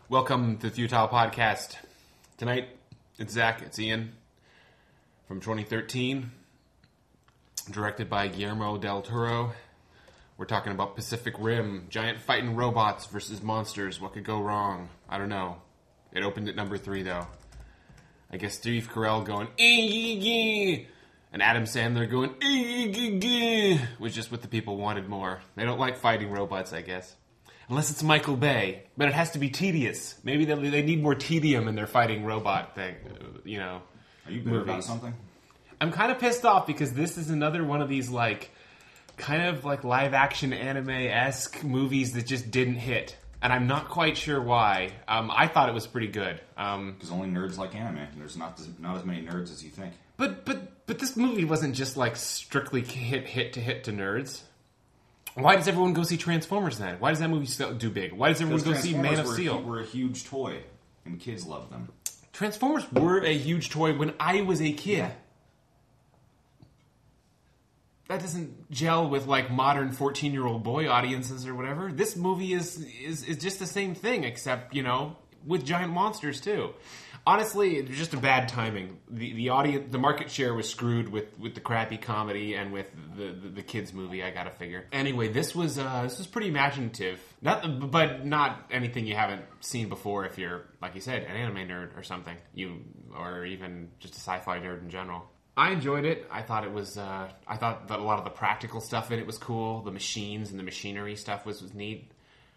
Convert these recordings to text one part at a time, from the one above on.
Welcome to the Futile Podcast. Tonight, it's Zach, it's Ian, from 2013, directed by Guillermo del Toro. We're talking about Pacific Rim, giant fighting robots versus monsters. What could go wrong? I don't know. It opened at number 3, though. I guess Steve Carell going, "Ee-gee-gee," and Adam Sandler going, "Ee-gee-gee," was just what the people wanted more. They don't like fighting robots, I guess. Unless it's Michael Bay. But it has to be tedious. Maybe they need more tedium in their fighting robot thing, you know. Are you bitter about something? I'm kind of pissed off because this is another one of these, kind of live-action anime-esque movies that just didn't hit. And I'm not quite sure why. I thought it was pretty good. Because only nerds like anime. There's not as many nerds as you think. But this movie wasn't just, strictly hit to nerds. Why does everyone go see Transformers then? Why does that movie do big? Why does everyone go see Man of Steel? Were a huge toy, and kids loved them. Transformers were a huge toy when I was a kid. Yeah. That doesn't gel with modern 14-year-old boy audiences or whatever. This movie is just the same thing, except with giant monsters too. Honestly, it was just a bad timing. The audience, the market share was screwed with the crappy comedy and with the kids movie. I gotta figure. Anyway, this was pretty imaginative. But not anything you haven't seen before. If you're, like you said, an anime nerd or something, or even just a sci-fi nerd in general. I enjoyed it. I thought it was. I thought that a lot of the practical stuff in it was cool. The machines and the machinery stuff was neat.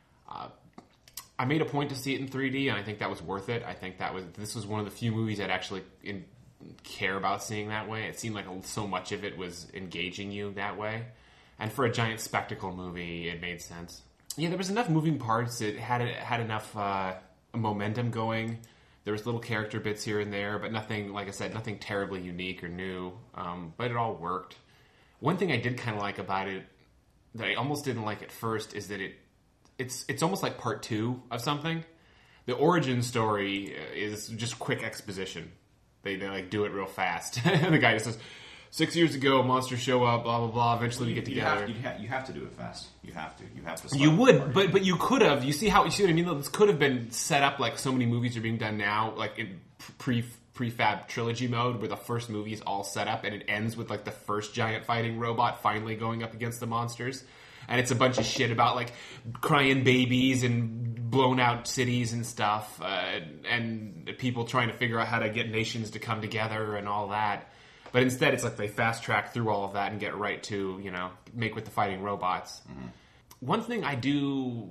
I made a point to see it in 3D, and I think that was worth it. I think this was one of the few movies I'd actually care about seeing that way. It seemed like so much of it was engaging you that way. And for a giant spectacle movie, it made sense. Yeah, there was enough moving parts. It had enough momentum going. There was little character bits here and there, but nothing, like I said, nothing terribly unique or new. But it all worked. One thing I did kind of like about it that I almost didn't like at first is that it's almost like part 2 of something. The origin story is just quick exposition. They do it real fast. And the guy just says, 6 years ago, monsters show up, blah, blah, blah, eventually we get together. You have to do it fast. You have to. You would, but you could have. You see what I mean? This could have been set up like so many movies are being done now, like in prefab trilogy mode, where the first movie is all set up and it ends with the first giant fighting robot finally going up against the monsters. And it's a bunch of shit about crying babies and blown out cities and stuff, and people trying to figure out how to get nations to come together and all that. But instead, it's they fast track through all of that and get right to make with the fighting robots. Mm-hmm. One thing I do,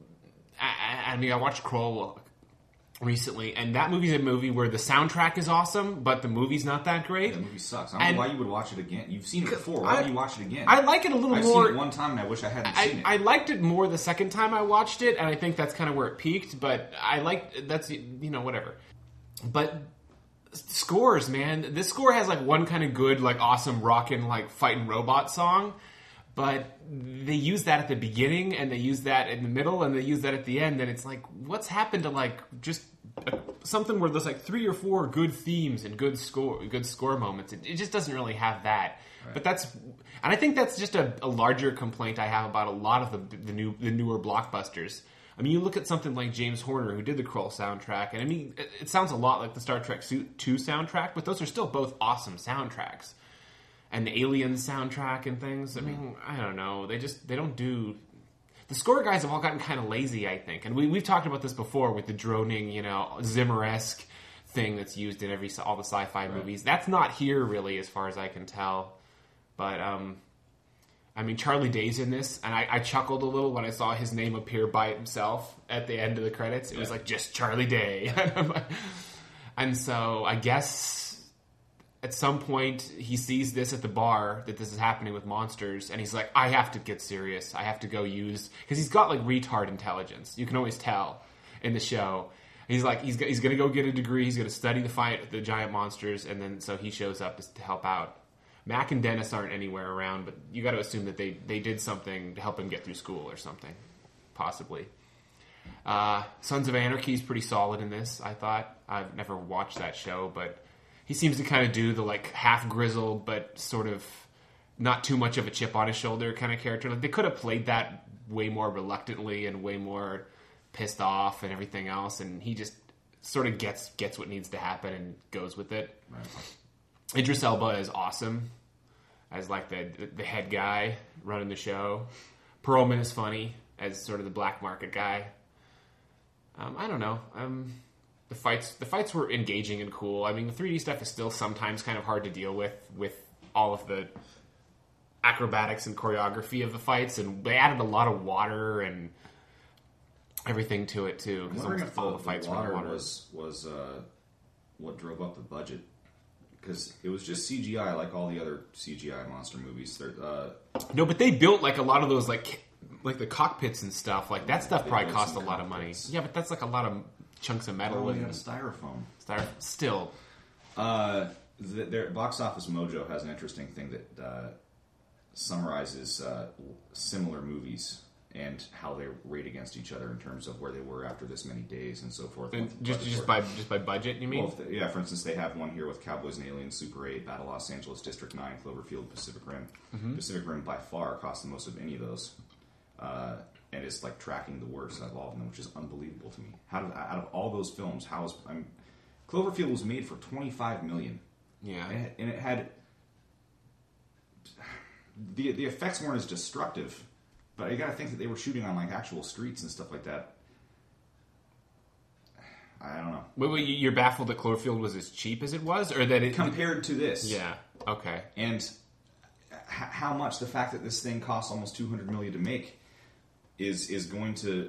I watched Kroll recently, and that movie's a movie where the soundtrack is awesome, but the movie's not that great. Yeah, the movie sucks. I don't know why you would watch it again. You've seen it before. Why would you watch it again? I like it a little I've more. I've seen it one time, and I wish I hadn't seen it. I liked it more the second time I watched it, and I think that's kind of where it peaked, but that's, whatever. But scores, man. This score has one kind of good, awesome rockin' fighting robot song, but they use that at the beginning, and they use that in the middle, and they use that at the end, and it's what's happened to just something where there's 3 or 4 good themes and good score moments. It just doesn't really have that. Right. But I think that's just a larger complaint I have about a lot of the newer blockbusters. I mean, you look at something like James Horner, who did the Kroll soundtrack, and I mean, it sounds a lot like the Star Trek 2 soundtrack, but those are still both awesome soundtracks. And the Aliens soundtrack and things. I mean, I don't know. They don't do. The score guys have all gotten kind of lazy, I think. And we've talked about this before with the droning, Zimmer-esque thing that's used in all the sci-fi movies. That's not here, really, as far as I can tell. But, Charlie Day's in this, and I chuckled a little when I saw his name appear by himself at the end of the credits. It was just Charlie Day. And so, I guess at some point, he sees this at the bar, that this is happening with monsters, and he's like, I have to get serious. I have to go use... Because he's got, retard intelligence. You can always tell in the show. He's he's going to go get a degree, he's going to study the fight with the giant monsters, and then so he shows up to help out. Mac and Dennis aren't anywhere around, but you got to assume that they did something to help him get through school or something. Possibly. Sons of Anarchy is pretty solid in this, I thought. I've never watched that show, but... He seems to kind of do the half grizzled but sort of not too much of a chip on his shoulder kind of character. They could have played that way more reluctantly and way more pissed off and everything else, and he just sort of gets what needs to happen and goes with it. Right. Idris Elba is awesome as like the head guy running the show. Perlman is funny as sort of the black market guy. I don't know. The fights were engaging and cool. I mean, the 3D stuff is still sometimes kind of hard to deal with all of the acrobatics and choreography of the fights, and they added a lot of water and everything to it too. I'm wondering if all the fights were water was what drove up the budget, because it was just CGI like all the other CGI monster movies. No, but they built like a lot of those like the cockpits and stuff. Like that stuff probably cost a lot of money. Yeah, but that's like a lot of chunks of metal and styrofoam. Still. Their Box Office Mojo has an interesting thing that summarizes similar movies and how they rate against each other in terms of where they were after this many days and so forth. And just by budget, you mean? Well, for instance, they have one here with Cowboys and Aliens, Super 8, Battle Los Angeles, District 9, Cloverfield, Pacific Rim. Mm-hmm. Pacific Rim by far cost the most of any of those, and is like tracking the worst out of all of them, which is unbelievable to me. Out of all those films, Cloverfield was made for $25 million. Yeah, and it had the effects weren't as destructive, but you got to think that they were shooting on like actual streets and stuff like that. I don't know. Wait, you're baffled that Cloverfield was as cheap as it was, or that it compared to this? Yeah. Okay. And how much the fact that this thing costs almost $200 million to make is going to.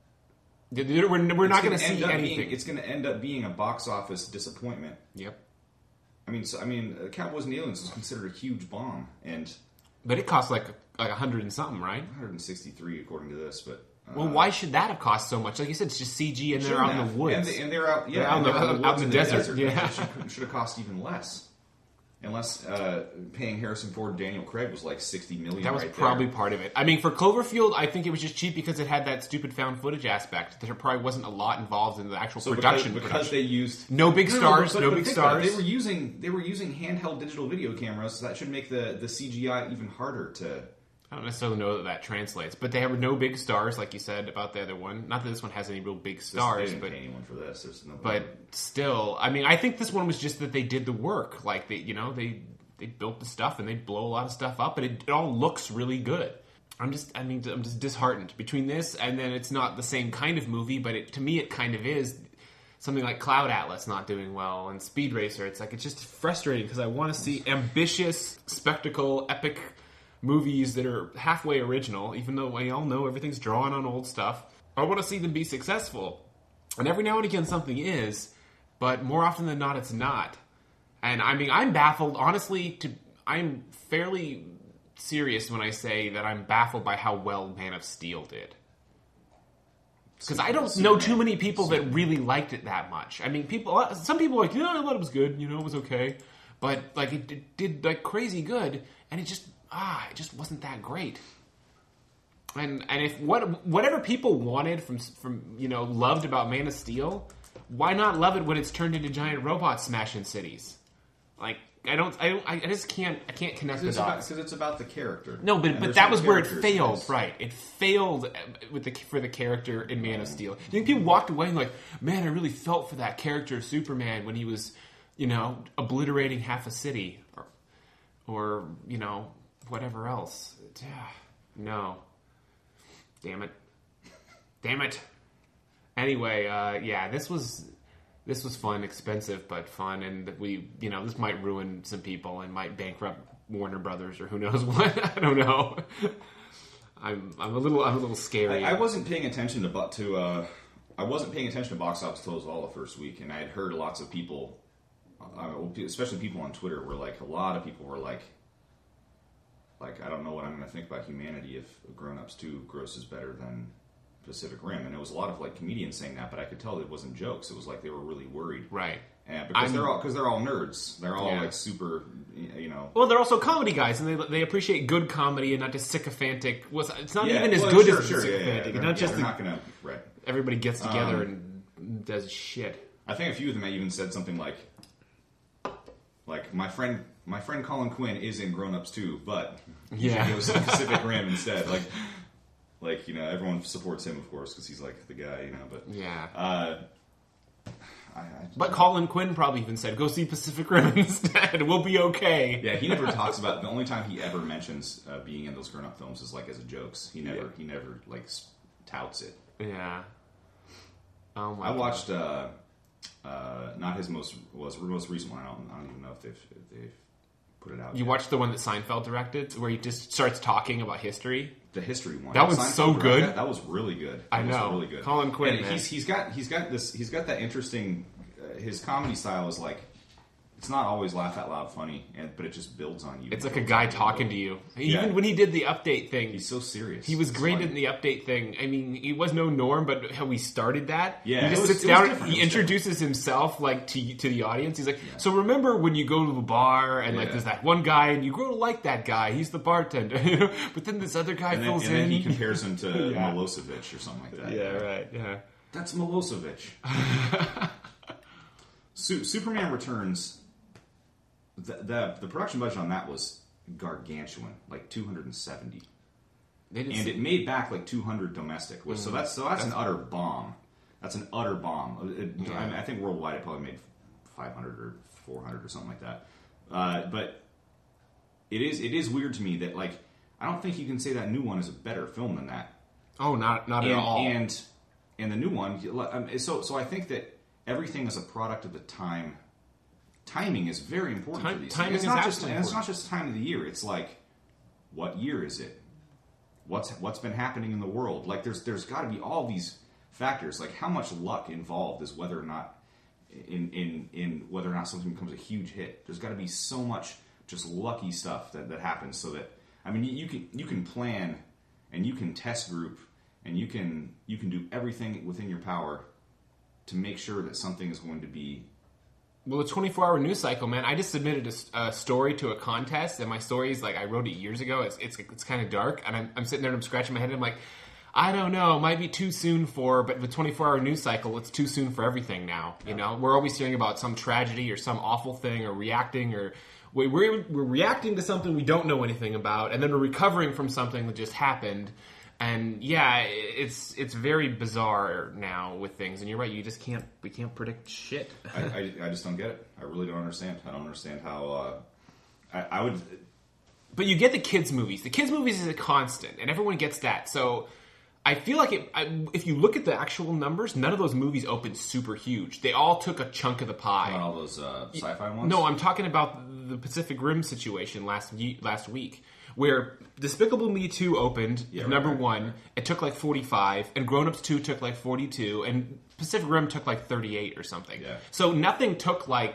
We're not going to see anything. It's going to end up being a box office disappointment. Yep. I mean, Cowboys and Aliens was considered a huge bomb, but it cost like 100 and something, right? 163 according to this, but. Well, why should that have cost so much? Like you said, it's just CG, and they're out in the woods, and they're out, out in the desert. Yeah, should have cost even less, unless paying Harrison Ford and Daniel Craig was like $60 million. That was probably part of it. I mean, for Cloverfield, I think it was just cheap because it had that stupid found footage aspect. There probably wasn't a lot involved in the actual production. Because they used no big stars. They were using handheld digital video cameras, so that should make the CGI even harder to. I don't necessarily know that translates, but they have no big stars, like you said about the other one. Not that this one has any real big stars, they didn't pay anyone for this. There's no. But still, I mean, I think this one was just that they did the work. Like they built the stuff and they blow a lot of stuff up, and it all looks really good. I'm just disheartened between this and then it's not the same kind of movie, but to me it kind of is. Something like Cloud Atlas not doing well and Speed Racer. It's just frustrating because I want to see ambitious, spectacle, epic movies that are halfway original, even though we all know everything's drawn on old stuff. I want to see them be successful. And every now and again something is, but more often than not it's not. And I mean, I'm baffled, honestly, I'm fairly serious when I say that I'm baffled by how well Man of Steel did. Because I don't know too many people that really liked it that much. I mean, some people are like, I thought it was good, it was okay. But like it did like crazy good, and it just wasn't that great. And if whatever people wanted from loved about Man of Steel, why not love it when it's turned into giant robots smashing cities? Like I just can't connect the dots because it's about the character. No, but that was where it failed, right? It failed for the character in Man of Steel. Do you think people walked away and like, man, I really felt for that character of Superman when he was, obliterating half a city, or whatever else? No, damn it. Anyway, This was fun, expensive, but fun, and this might ruin some people and might bankrupt Warner Brothers or who knows what. I don't know. I'm a little scary. I wasn't paying attention to box office totals all the first week, and I had heard lots of people, especially people on Twitter, a lot of people were like, I don't know what I'm going to think about humanity if Grown Ups 2 grosses better than Pacific Rim, and it was a lot of comedians saying that, but I could tell it wasn't jokes. It was like they were really worried, right? And because they're all nerds, they're all super, Well, they're also comedy guys, and they appreciate good comedy and not just sycophantic. It's not even as good as sycophantic. Yeah. Not just they're not going to everybody gets together and does shit. I think a few of them even said something like my friend Colin Quinn is in Grown Ups 2, but he goes to Pacific Rim instead. Like, you know, everyone supports him, of course, because he's like the guy, you know. But yeah. But Colin Quinn probably even said, "Go see Pacific Rim instead. We'll be okay." Yeah, he never talks about. The only time he ever mentions being in those grown-up films is like as a jokes. He never like touts it. Yeah. Oh my! I watched not his most recent one. I don't even know if they've put it out. You watched the one that Seinfeld directed, where he just starts talking about history. The history one. That was so good. That was really good. I know. Was really good. Colin Quinn. And man. he's got that interesting. His comedy style is like, it's not always laugh out loud funny, but it just builds on you. It's like a guy talking to you. Even when he did the update thing, he's so serious. He was great in the update thing. I mean, he was no Norm, but how we started that. Yeah, he just sits down. He introduces himself like to the audience. He's like, "So remember when you go to the bar and like there's that one guy and you grow to like that guy. He's the bartender, you know? But then this other guy fills in." And then he compares him to Milosevic or something like that. Yeah, right. Yeah, that's Milosevic. Superman Returns. The production budget on that was gargantuan, like 270, and it made back like 200 domestic. So that's an utter bomb. That's an utter bomb. I think worldwide it probably made 500 or 400 or something like that. But it is weird to me that like I don't think you can say that new one is a better film than that. Oh, not at all. And the new one, so I think that everything is a product of the time. Timing is very important for these. Timing it's not just time of the year. It's like, what year is it? What's been happening in the world? Like, there's got to be all these factors. Like, how much luck involved is whether or not in whether or not something becomes a huge hit. There's got to be so much just lucky stuff that happens. So that I mean, you can plan and you can test group and you can do everything within your power to make sure that something is going to be. Well, the 24-hour news cycle, man. I just submitted a story to a contest, and my story is like I wrote it years ago. It's kind of dark, and I'm sitting there and I'm scratching my head, and I'm like, I don't know, it might be too soon but the 24-hour news cycle, it's too soon for everything now. You know, we're always hearing about some tragedy or some awful thing, or reacting, or we're reacting to something we don't know anything about, and then we're recovering from something that just happened. And yeah, it's very bizarre now with things, and you're right. We can't predict shit. I just don't get it. I really don't understand. I don't understand how I would. But you get the kids' movies. The kids' movies is a constant, and everyone gets that. So I feel like if you look at the actual numbers, none of those movies opened super huge. They all took a chunk of the pie. All those sci-fi ones. No, I'm talking about the Pacific Rim situation last week. Where Despicable Me 2 opened, number one, it took like 45, and Grown Ups 2 took like 42, and Pacific Rim took like 38 or something. Yeah. So nothing took like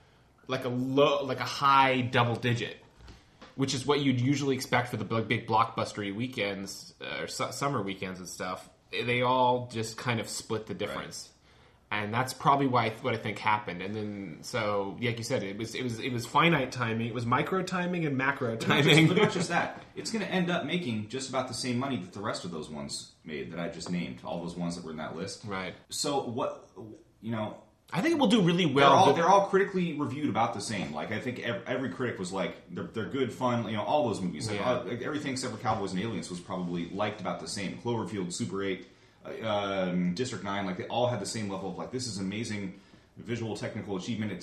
a high double digit, which is what you'd usually expect for the big blockbustery weekends or summer weekends and stuff. They all just kind of split the difference. Right. And that's probably what I think happened. And then, so like you said, it was finite timing. It was micro timing and macro timing. But not just that. It's going to end up making just about the same money that the rest of those ones made that I just named. All those ones that were in that list. Right. So what, you know, I think it will do really well. They're all critically reviewed about the same. Like I think every critic was like, they're good, fun. You know, all those movies. Like, everything except for Cowboys and Aliens was probably liked about the same. Cloverfield, Super 8. District 9, like they all had the same level of like this is amazing visual technical achievement.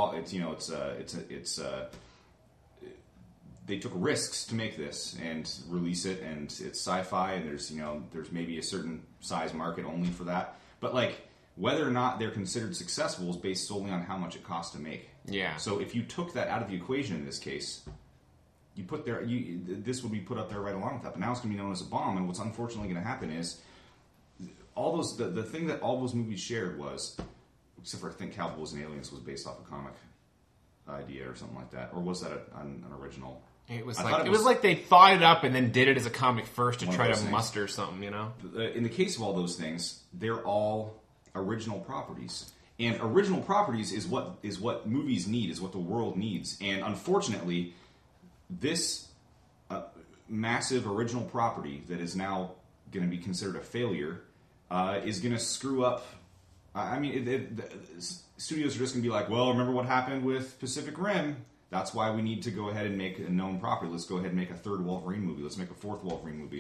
They took risks to make this and release it, and it's sci-fi, and there's maybe a certain size market only for that. But like whether or not they're considered successful is based solely on how much it costs to make. Yeah. So if you took that out of the equation in this case, this would be put up there right along with that. But now it's going to be known as a bomb, and what's unfortunately going to happen is. All those the thing that all those movies shared was, except for I think Cowboys and Aliens was based off a comic idea or something like that, or was that an original? It was like they thought it up and then did it as a comic first to try to muster something, you know. In the case of all those things, they're all original properties, and original properties is what movies need, is what the world needs, and unfortunately, this massive original property that is now going to be considered a failure. Is going to screw up. I mean, the studios are just going to be like, well, remember what happened with Pacific Rim? That's why we need to go ahead and make a known property. Let's go ahead and make a third Wolverine movie. Let's make a fourth Wolverine movie.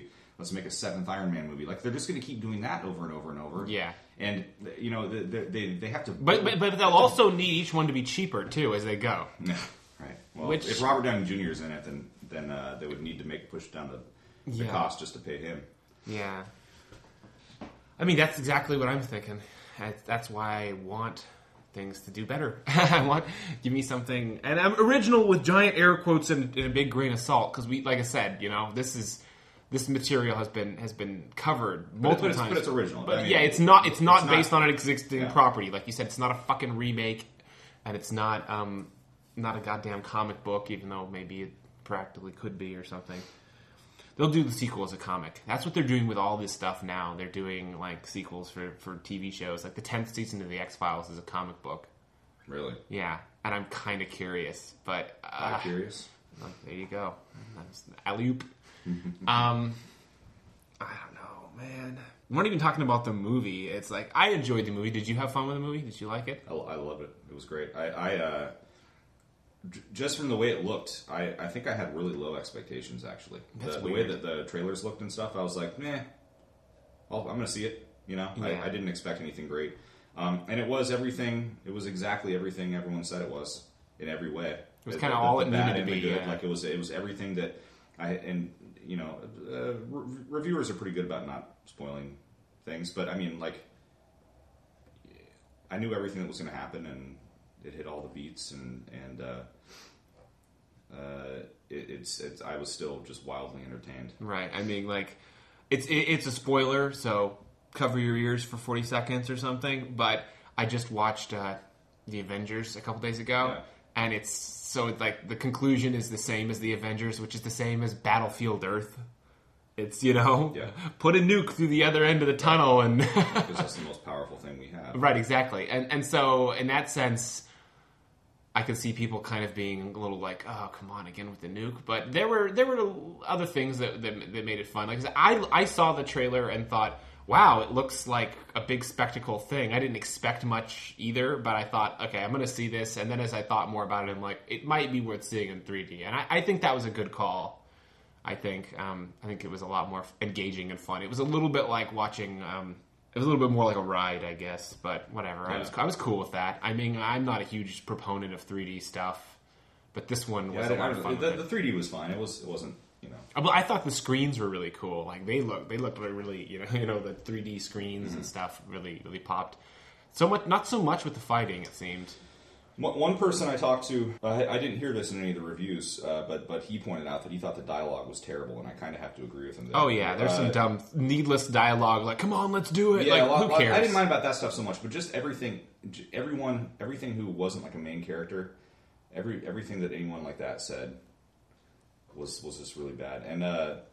let's make a 7th Iron Man movie. Like they're just going to keep doing that over and over and over. Yeah. And you know they have to. But they'll also need each one to be cheaper too as they go. Yeah. Right. Well, if Robert Downey Jr. is in it, then they would need to push down the cost just to pay him. Yeah. I mean, that's exactly what I'm thinking. That's why I want things to do better. Give me something, and I'm original with giant air quotes and a big grain of salt because like I said, this material has been covered multiple times. But it's original. But I mean, it's not based on an existing property. Like you said, it's not a fucking remake, and it's not a goddamn comic book, even though maybe it practically could be or something. They'll do the sequel as a comic. That's what they're doing with all this stuff now. They're doing like sequels for TV shows. Like the 10th season of the X-Files is a comic book. Really? Yeah, and I'm kind of curious, but curious. There you go. Alley-oop. I don't know, man. We're not even talking about the movie. It's like I enjoyed the movie. Did you have fun with the movie? Did you like it? I loved it. It was great. I just from the way it looked, I think I had really low expectations, actually. The way that the trailers looked and stuff, I was like, I'm going to see it. You know, yeah. I didn't expect anything great. And it was everything. It was exactly everything everyone said it was in every way. It was kind of all it needed to be. Good. Yeah. Like it was everything that reviewers are pretty good about not spoiling things. But I mean, like, I knew everything that was going to happen, and it hit all the beats, and I was still just wildly entertained. Right. I mean, like, it's a spoiler, so cover your ears for 40 seconds or something. But I just watched The Avengers a couple days ago, and it's like the conclusion is the same as The Avengers, which is the same as Battlefield Earth. It's, put a nuke through the other end of the tunnel, and because that's the most powerful thing we have. Right, exactly. And so in that sense, I could see people kind of being a little like, oh, come on, again with the nuke. But there were other things that made it fun. Like I saw the trailer and thought, wow, it looks like a big spectacle thing. I didn't expect much either, but I thought, okay, I'm going to see this. And then as I thought more about it, I'm like, it might be worth seeing in 3D. And I think that was a good call. I think it was a lot more engaging and fun. It was a little bit like watching. It was a little bit more like a ride, I guess. But whatever. Yeah. I was cool with that. I mean, I'm not a huge proponent of 3D stuff, but this one was a lot of fun. The 3D was fine. It wasn't. But I thought the screens were really cool. Like they looked really, the 3D screens and stuff really popped. Not so much with the fighting, it seemed. One person I talked to, I didn't hear this in any of the reviews, but he pointed out that he thought the dialogue was terrible, and I kind of have to agree with him. Oh yeah, there's some dumb, needless dialogue. Like, come on, let's do it. Yeah, like, who cares? I didn't mind about that stuff so much, but just everything who wasn't like a main character, everything that anyone like that said was just really bad. And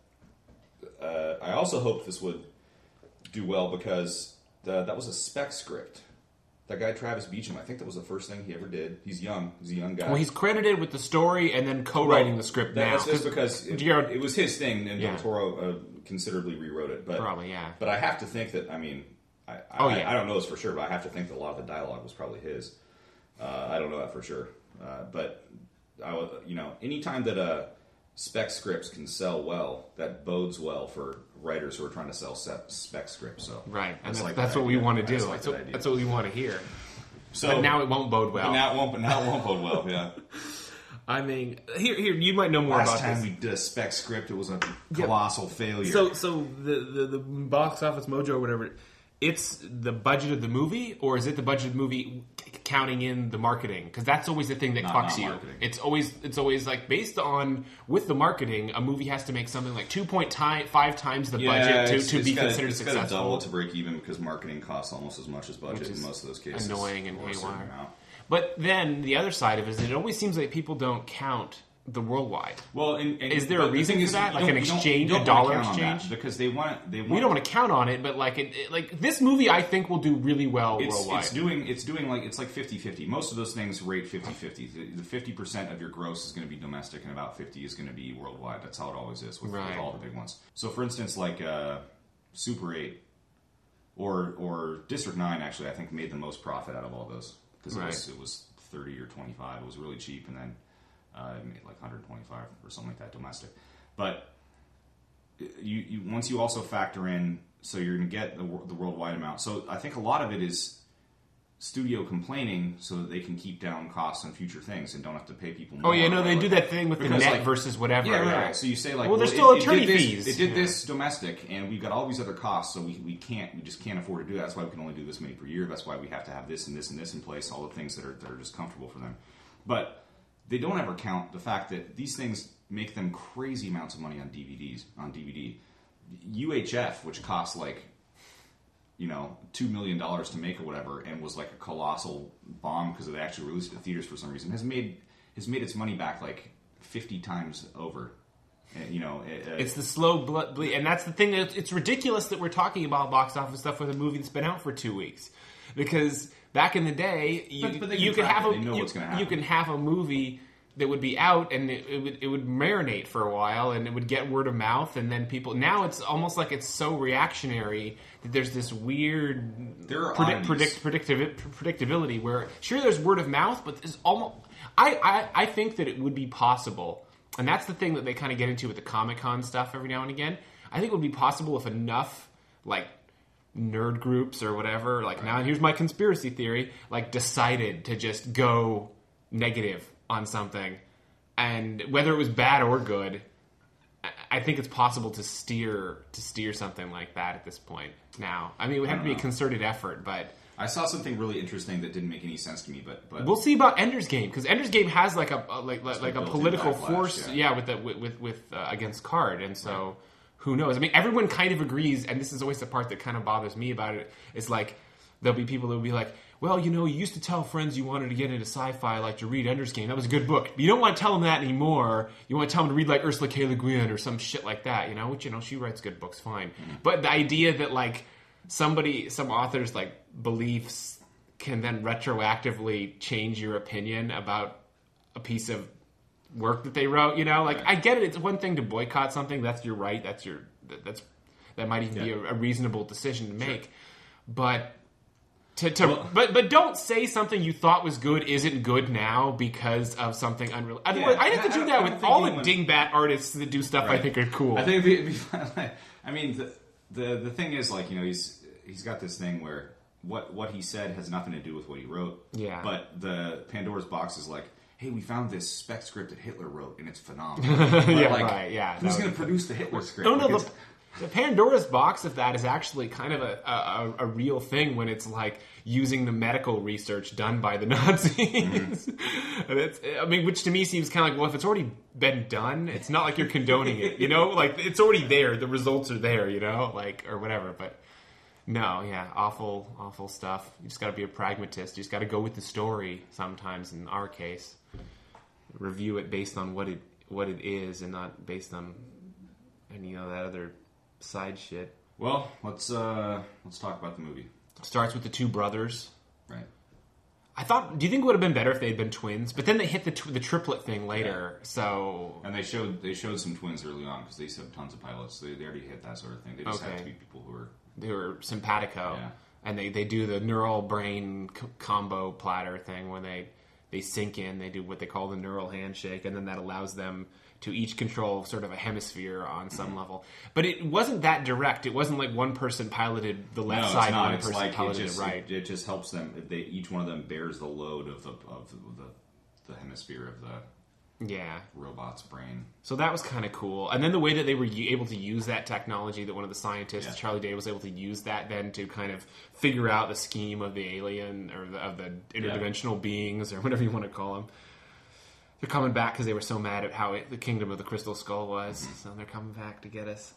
I also hoped this would do well because that was a spec script. That guy, Travis Beacham, I think that was the first thing he ever did. He's young. He's a young guy. Well, he's credited with the story and then co-writing the script now. That's just because it was his thing, and Del Toro considerably rewrote it. But, probably, yeah. But I have to think that, I mean, I don't know this for sure, but I have to think that a lot of the dialogue was probably his. I don't know that for sure. But, anytime that spec scripts can sell well, that bodes well for writers who are trying to sell spec scripts. So right, and that's what we want to do. That's what we want to hear. So but now it won't bode well. Now it won't bode well. Yeah. I mean, here you might know more about this. Last time we did a spec script, it was a colossal failure. So the box office mojo or whatever. It's the budget of the movie, or is it the budget of the movie counting in the marketing? Because that's always the thing that fucks you. It's always like based on with the marketing, a movie has to make something like 2.5 times the budget to be considered successful. It's got to double to break even because marketing costs almost as much as budget in most of those cases. Annoying and haywire. But then the other side of it is it always seems like people don't count the worldwide. Well, is there a reason for that? Like an exchange, a dollar exchange? Because they want. We don't want to count on it, but like this movie, I think will do really well worldwide. It's doing like it's like 50-50. Most of those things rate 50-50. The 50% of your gross is going to be domestic, and about 50 is going to be worldwide. That's how it always is with all the big ones. So, for instance, like Super 8 or District 9, actually, I think made the most profit out of all those because it was 30 or 25. It was really cheap, and then. It made like 125 or something like that domestic. But you once you also factor in, so you're going to get the worldwide amount. So I think a lot of it is studio complaining so that they can keep down costs on future things and don't have to pay people more. Oh yeah, no, they do that thing with the net like, versus whatever. Yeah, right. So you say like, well there's still attorney fees. It did this domestic, and we've got all these other costs, so we just can't afford to do that. That's why we can only do this many per year. That's why we have to have this and this and this in place. All the things that are just comfortable for them, but they don't ever count the fact that these things make them crazy amounts of money on DVDs. On DVD, UHF, which costs like, $2 million to make or whatever, and was like a colossal bomb because they actually released it to theaters for some reason, has made its money back like 50 times over. It's the slow bleed, and that's the thing. It's ridiculous that we're talking about box office stuff with a movie that's been out for 2 weeks, because back in the day, you can have a movie that would be out and it would marinate for a while and it would get word of mouth, and then people, now it's almost like it's so reactionary that there's this weird predictability where sure there's word of mouth, but there's almost I think that it would be possible, and that's the thing that they kind of get into with the Comic-Con stuff every now and again. I think it would be possible if enough like nerd groups or whatever, like, now here's my conspiracy theory, like decided to just go negative on something, and whether it was bad or good, I think it's possible to steer something like that at this point now. I mean, it would have to be a concerted effort, but I saw something really interesting that didn't make any sense to me, but we'll see about Ender's Game, because Ender's Game has like a political force, with against Card, and so who knows? I mean, everyone kind of agrees, and this is always the part that kind of bothers me about it. It's like there'll be people that will be like, well, you used to tell friends you wanted to get into sci-fi, like to read Ender's Game. That was a good book. But you don't want to tell them that anymore. You want to tell them to read like Ursula K. Le Guin or some shit like that, which, she writes good books, fine. Mm-hmm. But the idea that like some author's like beliefs can then retroactively change your opinion about a piece of work that they wrote, I get it. It's one thing to boycott something. That's your right. That might even be a reasonable decision to make. Sure. But But don't say something you thought was good isn't good now because of something unreal. I have to do that with all the dingbat artists that do stuff I think are cool. I think it'd be fun. I mean, the thing is, like, he's got this thing where what he said has nothing to do with what he wrote. Yeah. But the Pandora's box is like, hey, we found this spec script that Hitler wrote, and it's phenomenal. Right. Yeah. Who's going to produce the Hitler script? No. The Pandora's box of that is actually kind of a real thing when it's like using the medical research done by the Nazis. Mm-hmm. And which to me seems kind of like, well, if it's already been done, it's not like you're condoning it, Like, it's already there. The results are there, or whatever. But no, yeah, awful stuff. You just got to be a pragmatist. You just got to go with the story sometimes, in our case. Review it based on what it is and not based on any that other side shit. Well, let's talk about the movie. Starts with the two brothers. Right. Do you think it would have been better if they had been twins? But then they hit the triplet thing later, so... And they showed some twins early on, because they said tons of pilots. They already hit that sort of thing. They just had to be people who were... They were simpatico. Yeah. And they do the neural brain combo platter thing when they sink in. They do what they call the neural handshake, and then that allows them to each control sort of a hemisphere on some level. But it wasn't that direct. It wasn't like one person piloted the left side, one person piloted the right. It just helps them. Each one of them bears the load of the hemisphere of the robot's brain. So that was kind of cool. And then the way that they were able to use that technology, that one of the scientists, Charlie Day, was able to use that then to kind of figure out the scheme of the alien, or of the interdimensional beings, or whatever you want to call them. They're coming back because they were so mad at how the Kingdom of the Crystal Skull was. So they're coming back to get us.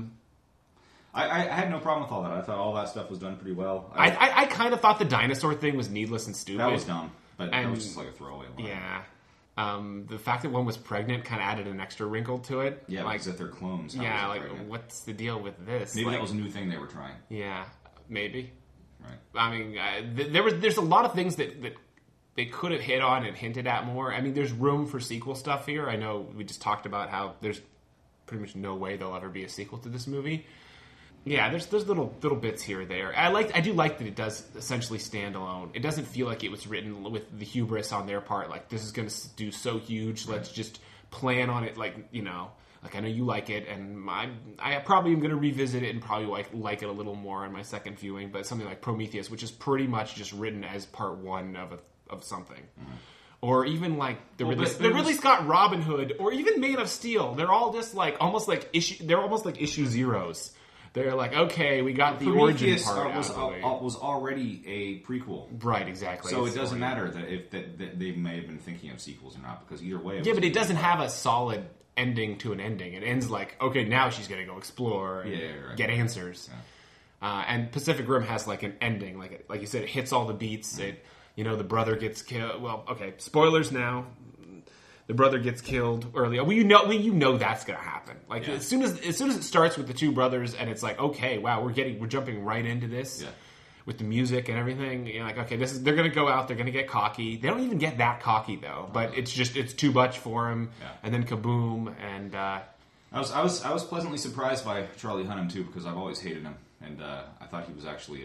I had no problem with all that. I thought all that stuff was done pretty well. I kind of thought the dinosaur thing was needless and stupid. That was dumb. But that was just like a throwaway line. Yeah. The fact that one was pregnant kind of added an extra wrinkle to it. Yeah, because if they're clones. Yeah, like, what's the deal with this? Maybe that was a new thing they were trying. Yeah, maybe. Right. I mean, there's a lot of things that they could have hit on and hinted at more. I mean, there's room for sequel stuff here. I know we just talked about how there's pretty much no way there'll ever be a sequel to this movie. Yeah, there's little bits here or there. I do like that it does essentially stand alone. It doesn't feel like it was written with the hubris on their part. Like, this is going to do so huge. Let's just plan on it. Like Like, I know you like it, and I probably am going to revisit it and probably like it a little more on my second viewing. But something like Prometheus, which is pretty much just written as part one of something. Mm-hmm. Or even like the Ridley Scott Robin Hood, or even Man of Steel. They're all just like almost like issue zeros. They're like, okay, we got the origin part out of the way. Was already a prequel, right? Exactly. So it doesn't matter that they may have been thinking of sequels or not, because either way, but it doesn't have a solid ending to an ending. It ends like, okay, now she's going to go explore and get answers. Yeah. And Pacific Rim has like an ending, like you said, it hits all the beats. Mm-hmm. The brother gets killed. Well, okay, spoilers now. The brother gets killed early. You know that's gonna happen. Like as soon as it starts with the two brothers, and it's like, okay, wow, we're jumping right into this with the music and everything. You're like, okay, they're gonna go out, they're gonna get cocky. They don't even get that cocky though, but it's too much for him. Yeah. And then kaboom! And I was pleasantly surprised by Charlie Hunnam too, because I've always hated him, and I thought he was actually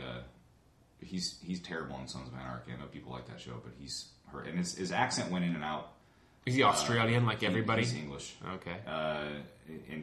he's terrible in Sons of Anarchy. I know people like that show, but he's hurt, and his accent went in and out. Is he Australian like everybody? He's English. Okay. And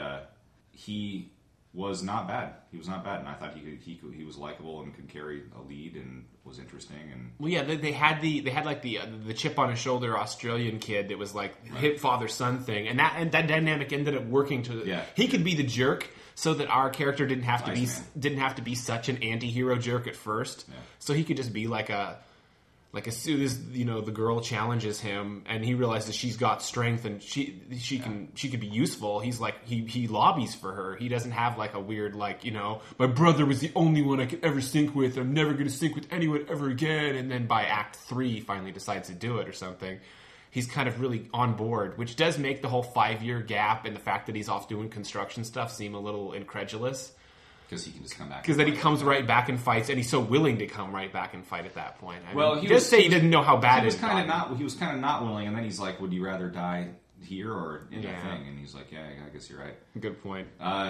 he was not bad. He was not bad, and I thought he was likable and could carry a lead and was interesting. And well, yeah, they had like the chip on his shoulder Australian kid that was like hit father son thing, and that dynamic ended up working to. He could be the jerk, so that our character didn't have to be such an anti-hero jerk at first. Yeah. So he could just be like as soon as the girl challenges him and he realizes she's got strength and she could be useful, he's like he lobbies for her. He doesn't have like a weird my brother was the only one I could ever sync with. I'm never going to sync with anyone ever again. And then by Act 3 he finally decides to do it or something. He's kind of really on board, which does make the whole 5-year gap and the fact that he's off doing construction stuff seem a little incredulous. Because he can just come back. Because then he comes right back and fights, and he's so willing to come right back and fight at that point. He didn't know how bad it was. He was kind of not willing, and then he's like, "Would you rather die here or in that thing?" And he's like, "Yeah, I guess you're right." Good point.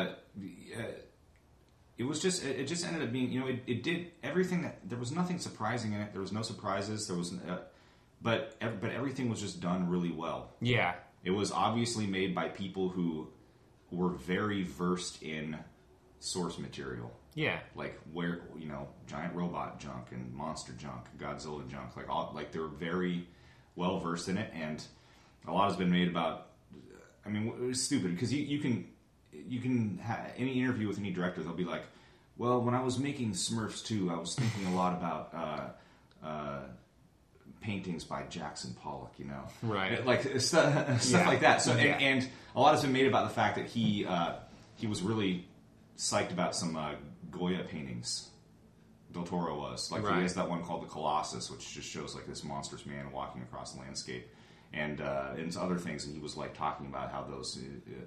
It was just it just ended up being it did everything that there was nothing surprising in it. There was no surprises. There was, but everything was just done really well. Yeah, it was obviously made by people who were very versed in source material. Yeah. Like where, giant robot junk and monster junk, Godzilla junk, they were very well versed in it, and a lot has been made about, it was stupid, because you can have any interview with any director, they'll be like, well, when I was making Smurfs 2, I was thinking a lot about paintings by Jackson Pollock, Right. Like stuff like that. So and a lot has been made about the fact that he was really psyched about some Goya paintings. Del Toro was. He has that one called The Colossus, which just shows like this monstrous man walking across the landscape, and other things. And he was like talking about how those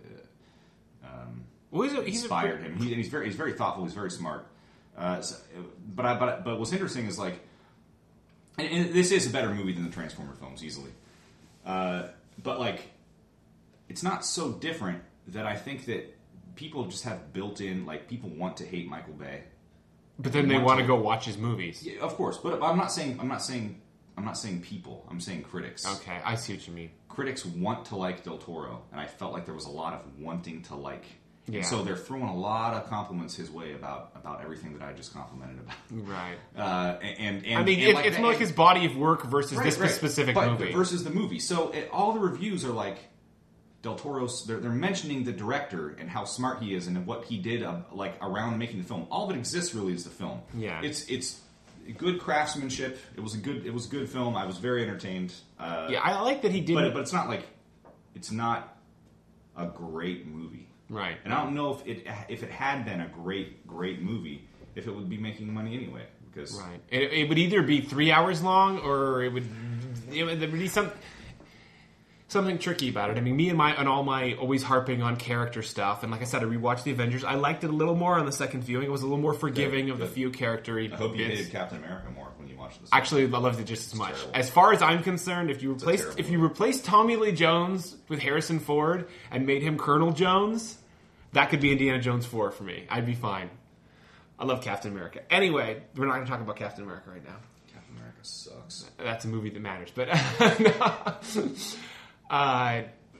inspired him. He's very thoughtful. He's very smart. But what's interesting is like, and this is a better movie than the Transformer films easily. But like, it's not so different that I think that people just have built-in, like, people want to hate Michael Bay, but then they want to go watch his movies. Yeah, of course, but I'm not saying people. I'm saying critics. Okay, I see what you mean. Critics want to like Del Toro, and I felt like there was a lot of wanting to like. Yeah. So they're throwing a lot of compliments his way about everything that I just complimented about. Right. It's more like his body of work versus this specific movie. Versus the movie. So all the reviews are like, Del Toro's, they're mentioning the director and how smart he is and what he did around making the film. All that exists really is the film. Yeah, it's good craftsmanship. It was a good film. I was very entertained. I like that he did, but it's not a great movie. Right. And I don't know if it had been a great movie, if it would be making money anyway. Because it would either be 3 hours long or it would be something tricky about it. I mean, me and all my always harping on character stuff, and like I said, I rewatched The Avengers. I liked it a little more on the second viewing. It was a little more forgiving of the few character-y bits. I hope you hated Captain America more when you watched this. Actually, I loved it just as much. Terrible. As far as I'm concerned, if you replaced Tommy Lee Jones with Harrison Ford and made him Colonel Jones, that could be Indiana Jones 4 for me. I'd be fine. I love Captain America. Anyway, we're not going to talk about Captain America right now. Captain America sucks. That's a movie that matters, but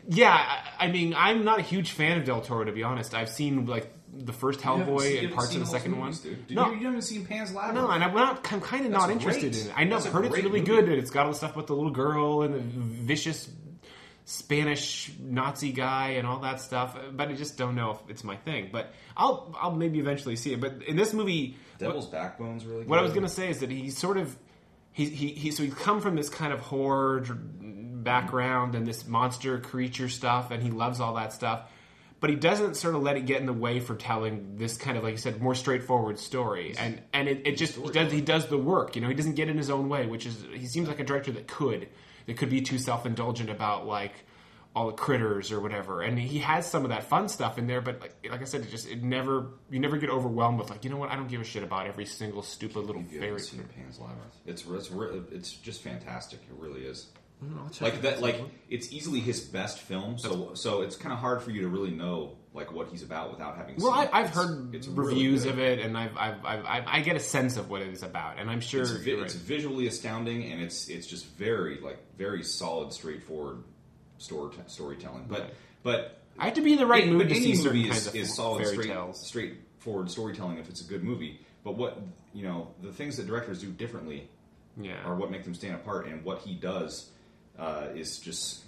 Yeah, I mean, I'm not a huge fan of Del Toro, to be honest. I've seen like the first Hellboy and parts of the second one. No, you haven't seen Pan's Labyrinth. No, and I'm kind of not interested in it. I know, I've heard it's really good, and it's got all the stuff about the little girl and the vicious Spanish Nazi guy and all that stuff. But I just don't know if it's my thing. But I'll maybe eventually see it. But in this movie, Devil's Backbone's really good. What I was going to say is that he's sort of he's come from this kind of horror background and this monster creature stuff, and he loves all that stuff. But he doesn't sort of let it get in the way for telling this kind of, like you said, more straightforward story. And it just he does the work. You know, he doesn't get in his own way, which is he seems like a director that could be too self-indulgent about like all the critters or whatever. And he has some of that fun stuff in there, but like I said, you never get overwhelmed with like, you know what, I don't give a shit about every single stupid little fairy. Pan's Labyrinth. It's just fantastic. It really is. Like that, like it's easily his best film. So it's kind of hard for you to really know like what he's about without having. Well, seen it. I've heard reviews of it, and I get a sense of what it is about, and I'm sure it's visually astounding, and it's just very solid, straightforward storytelling. But I have to be in the right mood to see certain movie kinds of is solid, fairy tales. straightforward storytelling if it's a good movie. But what the things that directors do differently, are what make them stand apart, and what he does. Is just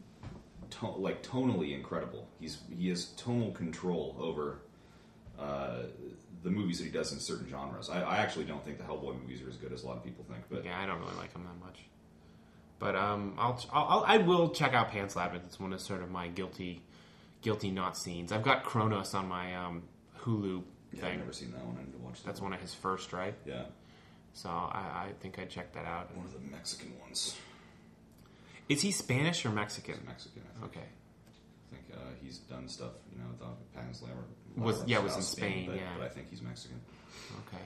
tonally incredible. He has tonal control over the movies that he does in certain genres. I actually don't think the Hellboy movies are as good as a lot of people think. But yeah, I don't really like them that much. But I will check out Pan's Labyrinth. It's one of sort of my guilty not scenes. I've got Kronos on my Hulu thing. I've never seen that one. I need to watch that. That's one of his first, right? Yeah. So I think I'd check that out. One of the Mexican ones. Is he Spanish or Mexican? He's Mexican, I think. Okay. I think he's done stuff, the Pan's Labyrinth. Was in Spain, but I think he's Mexican. Okay.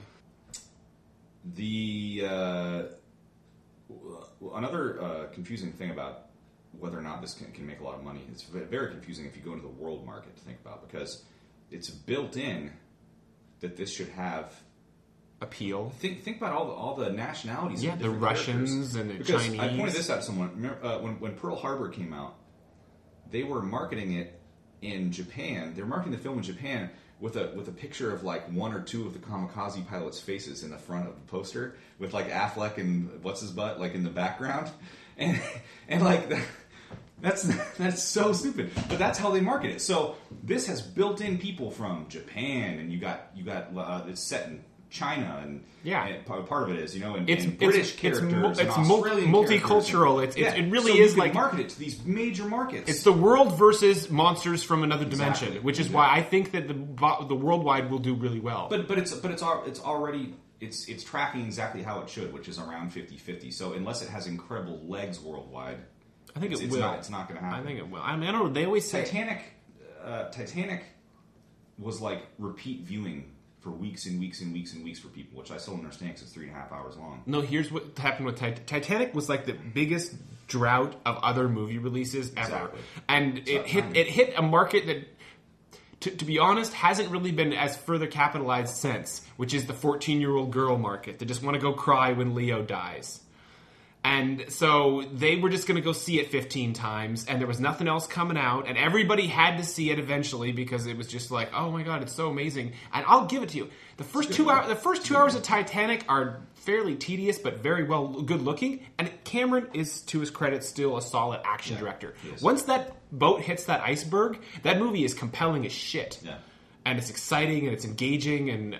Another confusing thing about whether or not this can make a lot of money, it's very confusing if you go into the world market to think about, because it's built in that this should have appeal. Think about all the nationalities. Yeah, of the Russians and the Chinese. I pointed this out to someone. Remember, when Pearl Harbor came out, they were marketing it in Japan. They were marketing the film in Japan with a picture of like one or two of the kamikaze pilots' faces in the front of the poster, with like Affleck and what's his butt like in the background, and like that's so stupid. But that's how they market it. So this has built-in people from Japan, and you got it's set in China, and part of it is, and British characters, it's and Australian multicultural. It really is like market it to these major markets. It's the world versus monsters from another dimension, which is why I think that the worldwide will do really well. But it's already tracking exactly how it should, which is around 50-50. So unless it has incredible legs worldwide, I think it will. It's not going to happen. I think it will. I mean, I don't know. They always say Titanic was like repeat viewing for weeks and weeks and weeks and weeks for people, which I still don't understand because it's 3.5 hours long. No, here's what happened with Titanic. Was like the biggest drought of other movie releases ever, exactly. And it hit a market that, to be honest, hasn't really been as further capitalized since, which is the 14-year-old girl market that just want to go cry when Leo dies. And so they were just going to go see it 15 times, and there was nothing else coming out, and everybody had to see it eventually because it was just like, oh my god, it's so amazing. And I'll give it to you. The first 2 hours of Titanic are fairly tedious but very good looking, and Cameron is, to his credit, still a solid action director. Once that boat hits that iceberg, that movie is compelling as shit. Yeah. And it's exciting and it's engaging and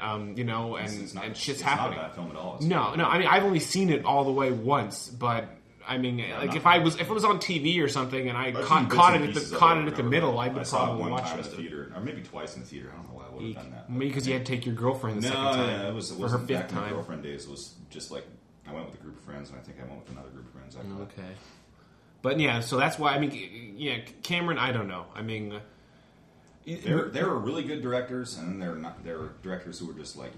and shit's happening. It's not a bad film at all. No. I mean, I've only seen it all the way once, but I mean, if it was on TV or something and I caught it at the middle, I would probably watch it in the theater, or maybe twice in the theater. I don't know why I would have done that. Maybe because you had to take your girlfriend the second time. No, it was for her fifth time. My girlfriend days was just like I went with a group of friends, and I think I went with another group of friends after that. Okay, but yeah, so that's why. I mean, Cameron. I don't know. I mean. There are really good directors, and then there are directors who are just like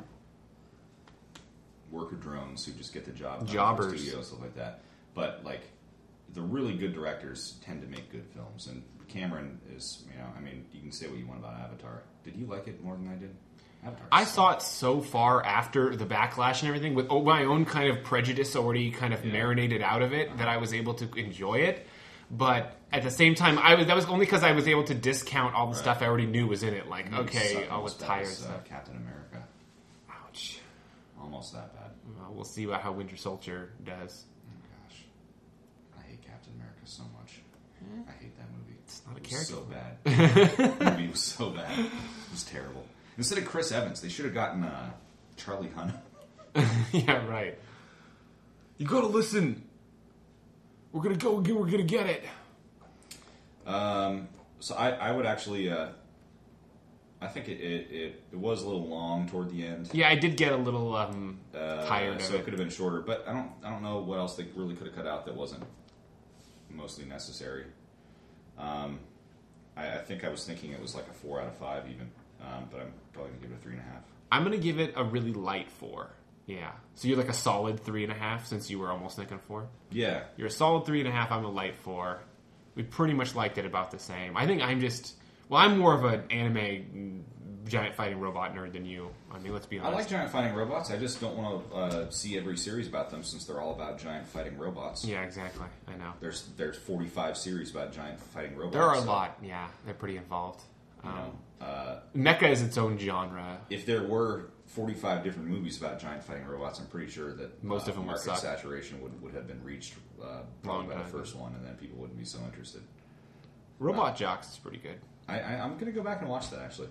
worker drones who just get the job, jobbers, studios, stuff like that. But like the really good directors tend to make good films, and Cameron is, I mean, you can say what you want about Avatar. Did you like it more than I did? I saw it so far after the backlash and everything, with my own kind of prejudice already kind of marinated out of it, that I was able to enjoy it. But at the same time, that was only because I was able to discount all the stuff I already knew was in it. Like, okay, all the tires stuff. Captain America. Ouch. Almost that bad. Well, we'll see how Winter Soldier does. Oh gosh, I hate Captain America so much. I hate that movie. It's not a character. So bad. The movie was so bad. It was terrible. Instead of Chris Evans, they should have gotten Charlie Hunnam. Yeah, right. You gotta listen. We're gonna get it. So I would actually. I think it was a little long toward the end. Yeah, I did get a little tired of so it. it could have been shorter, but I don't know what else they really could have cut out that wasn't mostly necessary. I think I was thinking it was like a 4 out of 5 even, but I'm probably gonna give it a 3.5. I'm gonna give it a really light 4. Yeah. So you're like a solid 3.5 since you were almost thinking 4? Yeah. You're a solid 3.5, I'm a light 4. We pretty much liked it about the same. I think I'm more of an anime giant fighting robot nerd than you. I mean, let's be honest. I like giant fighting robots. I just don't want to see every series about them since they're all about giant fighting robots. Yeah, exactly. I know. There's 45 series about giant fighting robots. There are a lot. Yeah, they're pretty involved. Mecha is its own genre. If there were 45 different movies about giant fighting robots, I'm pretty sure that most of them would market suck. saturation would have been reached probably by the first one, and then people wouldn't be so interested. Robot Jocks is pretty good. I'm going to go back and watch that, actually.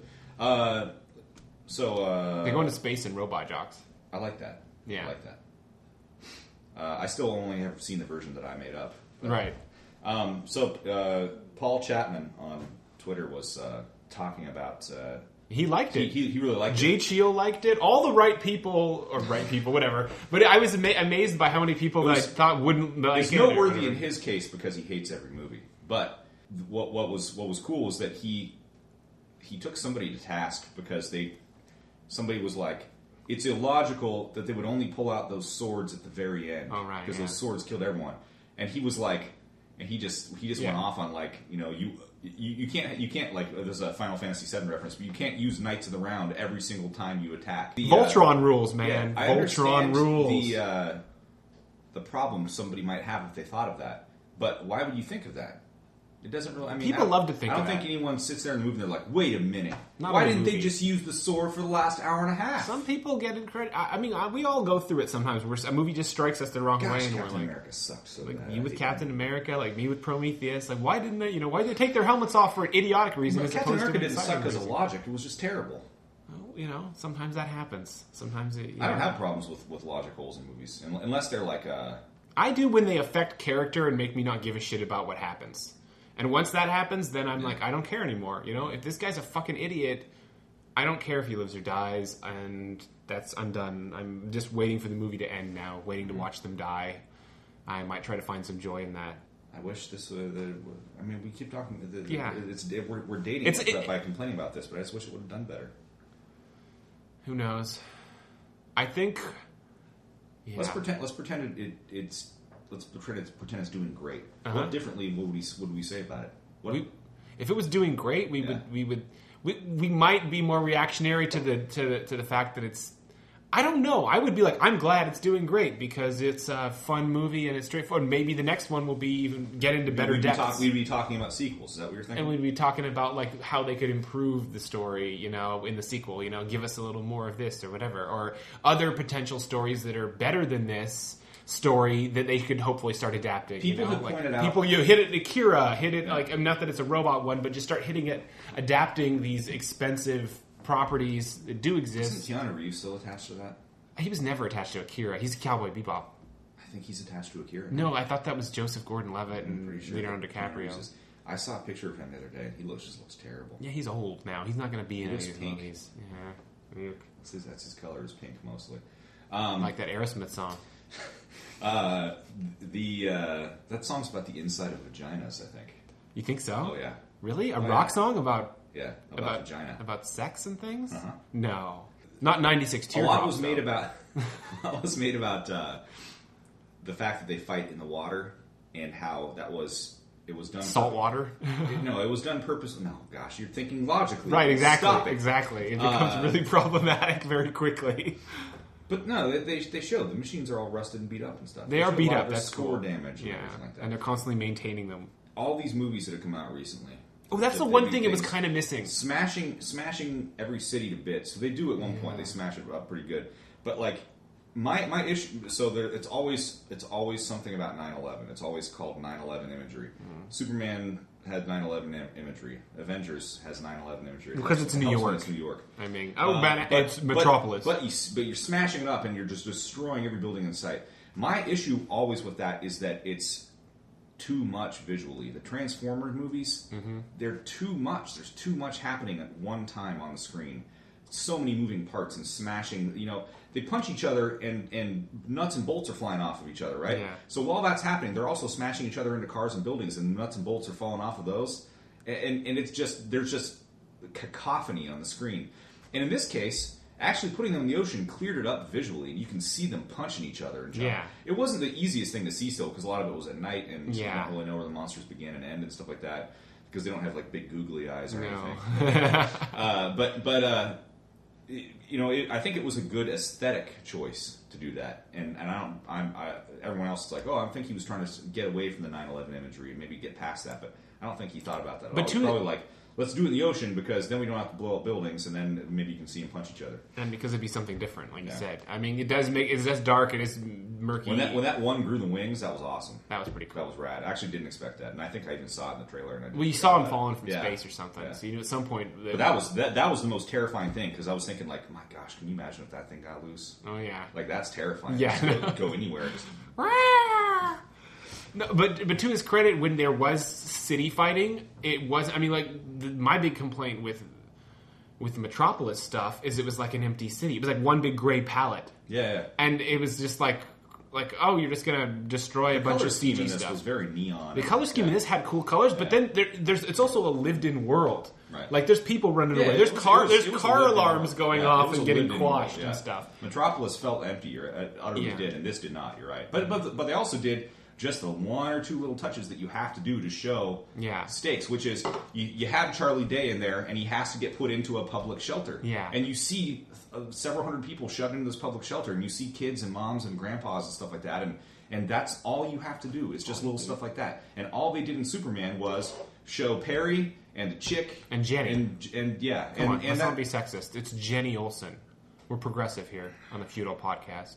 They're going to space in Robot Jocks. I like that. Yeah. I like that. I still only have seen the version that I made up. But, Right. Paul Chapman on Twitter was talking about... He liked it. He really liked Jay it. Cheel liked it. All the right people, whatever. But I was amazed by how many people that I thought wouldn't like It's it. noteworthy in his case because he hates every movie. But what was cool was that he took somebody to task because somebody was like, it's illogical that they would only pull out those swords at the very end. Oh, right, because yeah. those swords killed everyone. And he was like, and he just went off on like, you can't like, there's a Final Fantasy VII reference, but you can't use Knights of the Round every single time you attack. Voltron rules, man. I Voltron understand rules. The problem somebody might have if they thought of that. But why would you think of that? It doesn't really. I mean, People love to think I don't of think that. anyone sits there in the movie and they're like, "Wait a minute, Not why in a didn't they movie. just use the sword for the last hour and a half?" Some people get in credit. I mean, we all go through it sometimes. Where a movie just strikes us the wrong way, Gosh, and we're Captain like, America sucked so like bad. you with I hate Captain him. America, like me with Prometheus. Like, why didn't they? Why did they take their helmets off for an idiotic reason? But as Captain opposed America to didn't an suck exciting because of reason? logic. It was just terrible. Well, sometimes that happens. Sometimes it. I don't have problems with logic holes in movies unless they're like. I do when they affect character and make me not give a shit about what happens. And once that happens, then I'm like, I don't care anymore. If this guy's a fucking idiot, I don't care if he lives or dies, and I'm done. I'm just waiting for the movie to end now, waiting to watch them die. I might try to find some joy in that. I wish this. I mean, we keep talking. Yeah. We're dating by complaining about this, but I just wish it would have done better. Who knows? I think. Yeah. Let's pretend it's. Let's pretend it's doing great. Uh-huh. What differently would we say about it? If it was doing great, we might be more reactionary to the fact that it's. I don't know. I would be like, I'm glad it's doing great because it's a fun movie and it's straightforward. Maybe the next one will be even get into better depths. We'd be talking about sequels. Is that what you're thinking? And we'd be talking about like how they could improve the story, in the sequel. Give us a little more of this or whatever, or other potential stories that are better than this story that they could hopefully start adapting. People have like pointed out... People, hit it, Akira, hit it, like, not that it's a robot one, but just start hitting it, adapting these expensive properties that do exist. Isn't Keanu Reeves still attached to that? He was never attached to Akira. He's Cowboy Bebop. I think he's attached to Akira. No, I thought that was Joseph Gordon-Levitt and sure Leonardo DiCaprio. I saw a picture of him the other day. He just looks terrible. Yeah, he's old now. He's not going to be in any of these pink. movies. Yeah. That's his color is pink mostly. Like that Aerosmith song. That song's about the inside of vaginas, I think. You think so? Oh yeah. Really? A rock song about vagina. About sex and things? Uh-huh. No. Not 96 A Teardrops. lot was made about the fact that they fight in the water and how it was done salt water. No, it was done purposely. No, gosh, you're thinking logically. Right, exactly. Stop it. Exactly. It becomes really problematic very quickly. But no, they show the machines are all rusted and beat up and stuff. They are show beat a lot up. of That's score cool. damage and Yeah, everything like that. and they're constantly maintaining them. all these movies that have come out recently. Oh, that's the one thing it was kind of missing. Smashing every city to bits. So they do at one point. They smash it up pretty good. But like my issue. So it's always something about 9/11. It's always called 9/11 imagery. Superman had 9/11 imagery. Avengers has 9/11 imagery. Because it's New York. It's New York. I mean, it's Metropolis. But you're smashing it up and you're just destroying every building in sight. My issue always with that is that it's too much visually. The Transformers movies, they're too much. There's too much happening at one time on the screen. So many moving parts and smashing. They punch each other and nuts and bolts are flying off of each other, right? Yeah. So while that's happening, they're also smashing each other into cars and buildings, and nuts and bolts are falling off of those. And it's just there's just cacophony on the screen. And in this case, actually putting them in the ocean cleared it up visually, and you can see them punching each other. And yeah. It wasn't the easiest thing to see still, because a lot of it was at night, and you yeah. don't really know where the monsters begin and end and stuff like that, because they don't have like big googly eyes or anything. I think it was a good aesthetic choice to do that, and everyone else is like, I think he was trying to get away from the 9/11 imagery and maybe get past that, but I don't think he thought about that at all. It's probably like, let's do it in the ocean because then we don't have to blow up buildings, and then maybe you can see them punch each other. And because it'd be something different, like you said. I mean, it's just dark, it is murky. When that one grew the wings, that was awesome. That was pretty cool. That was rad. I actually didn't expect that, and I think I even saw it in the trailer. Well, you saw him falling from space or something, so at some point... But that was the most terrifying thing, because I was thinking, like, my gosh, can you imagine if that thing got loose? Oh, yeah. Like, that's terrifying. Yeah. Go anywhere. Just... No, but to his credit, when there was city fighting, it was. I mean, like my big complaint with the Metropolis stuff is it was like an empty city. It was like one big gray palette. Yeah. And it was just like oh, you're just gonna destroy a bunch of CG stuff. stuff. Was very neon. The color scheme in this had cool colors, but then it's also a lived-in world. Right. Like there's people running away. There's car alarms going off and getting quashed and stuff. Metropolis felt empty, or it utterly did, and this did not. You're right, but they also did just the one or two little touches that you have to do to show stakes, which is you have Charlie Day in there, and he has to get put into a public shelter. Yeah. And you see several hundred people shoved into this public shelter, and you see kids and moms and grandpas and stuff like that, and that's all you have to do. It's just little stuff like that. And all they did in Superman was show Perry and the chick and Jenny let's not be sexist. It's Jenny Olsen. We're progressive here on the Feudal Podcast.